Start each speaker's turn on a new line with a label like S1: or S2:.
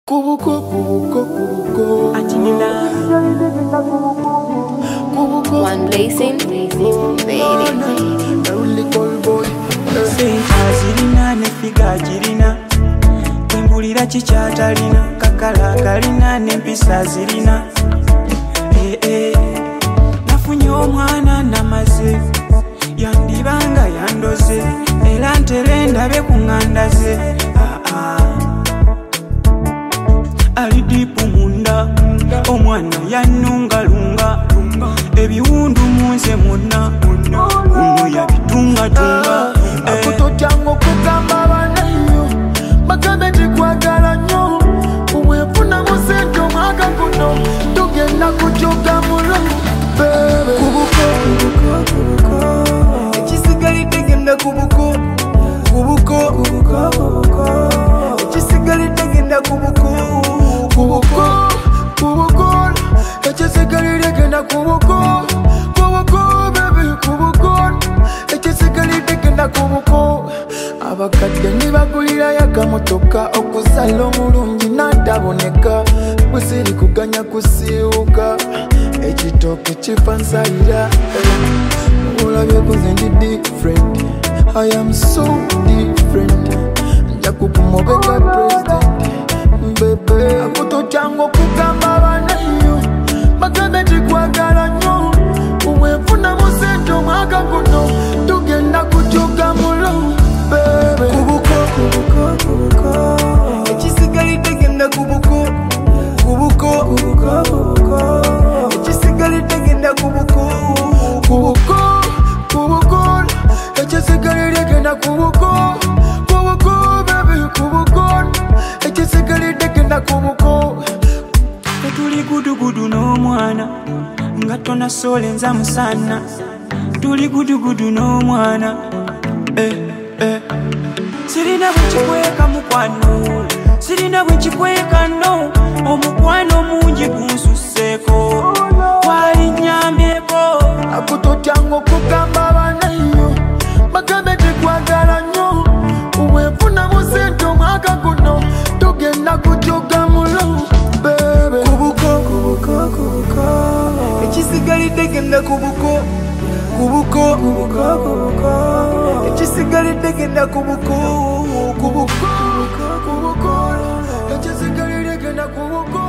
S1: Kubuko, kubuko, kubuko.
S2: One blazing, baby.
S1: Only call boy.
S3: Say azirina ne figa jirina. Tembulira chichatalina. Kakala kalina ne mpisa zirina. Nafunye omwana namaze. Yandibanga yandoze. Era ntere ndabe kungandaze. Ali dipu munda. Omwana yanungalunga. Ebiwundu munze muna. Uno yabitunga tunga.
S1: Akutotyango kugamba banayo. Bagambe tikwagala nnyo. Uwefuna musente omwaka guno. Tugenda kujoga mulo.
S3: Kubuko, kubuko, kubuko. Ekisigalidde genda kubuko. Kubuko, kubuko, kubuko. Ekisigalidde genda kubuko.
S1: Kubuko, kubuko. Ekisigalidde genda kubuko. Kubuko, baby, kubuko. Ekisigalidde genda kubuko. Abakadde nibagulira yakamotoka okusala omulungi n'ataboneka. Bwe siri kuganya kusiiwuka. Ekitooke kifa nsayira. Olabyeko nze ndi different. I am so different. Nja kukumobeka president. Bebe akutotyango kugamba banayo. Bagambe tikwagala nnyo. Uwefuna musente omwaka guno. Tugenda kujoga mulo. Bebe
S3: Kubuko, kubuko, kubuko. Ekisigalidde genda kubuko. Kubuko, kubuko, kubuko. Ekisigalidde genda kubuko.
S1: kubuko, kubuko. Ekisigalidde genda kubuko. Kubuko, baby, kubuko. Ekisigalidde genda kubuko.
S3: Tuli gudugudu n'omwana nga tonasolenza musana. Tuli gudugudu n'omwana. Sirina bwe kikweka mukwano. Sirina bwe kikweka no. Omukwano mungi gunsuseeko. Wali nyambyeko.
S1: Akutotyango kugamba banayo. Bagambe tikwagala nnyo. Uwefuna musente omwaka guno. Tugenda kujoga mulo. Bebe
S3: Kubuko, kubuko, kubuko. Ekisigalidde genda kubuko. Kubuko, kubuko, kubuko. Ekisigalidde genda kubuko.
S1: kubuko, kubuko. Ekisigalidde genda kubuko.